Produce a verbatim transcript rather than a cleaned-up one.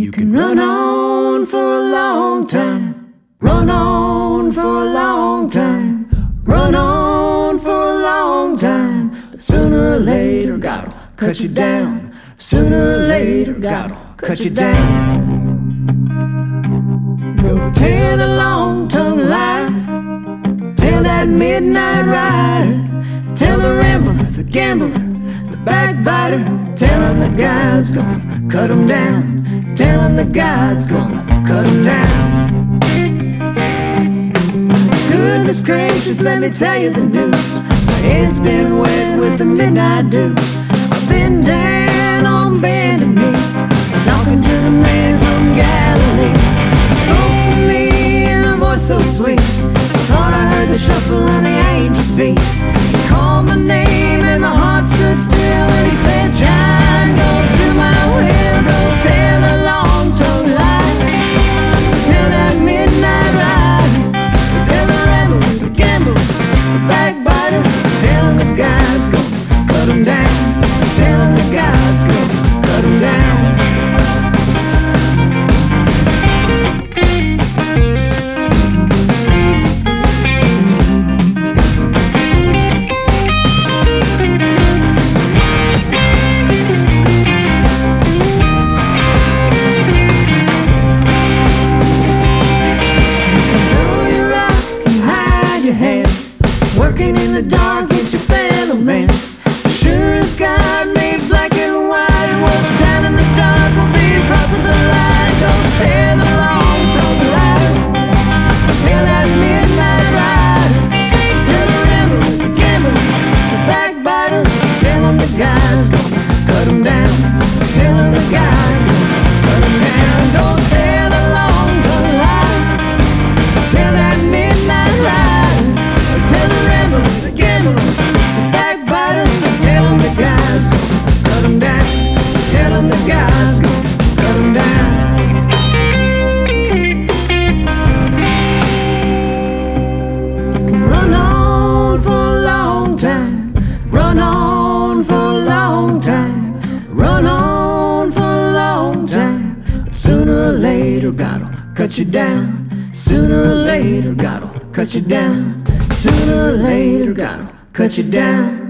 You can run on for a long time, run on for a long time, run on for a long time, but sooner or later God'll cut you down. Sooner or later God'll cut you down. Go tell the long-tongued liar, tell that midnight rider, tell the rambler, the gambler, the backbiter, tell him that God's gonna cut him down. Tell him that God's gonna cut him down. Goodness gracious, let me tell you the news. My head's been wet with the midnight dew. I've been down on bended knee, talking to the man from Galilee. He spoke to me in a voice so sweet, thought I heard the shuffle of the angels' feet. He called my name and my heart stood still, and he said, John, go do my will. Go tell the long-tongued liar, tell that midnight rider, tell the rambler, the gambler, the backbiter, tell him that God's gonna cut him down. Tell him that God's gonna cut him down. Working in the dark against your fellow man. Sure as God made black and white, what's down in the dark will be brought to the light. Go tell the long-tongued liar, tell that midnight rider, tell the rambler, the gambler, the backbiter, tell him that God's gonna cut him down. Tell him that God's gonna cut him down. Go tell the long-tongued liar, tell that midnight rider, tell the rambler, the gambler, the backbiter, tell him that God's gonna cut him down. Tell him that God's gonna cut him down. You can run on for a long time, run on for a long time, run on for a long time, but sooner or later God'll cut you down. Sooner or later God'll cut you down. Sooner or later God'll cut you down.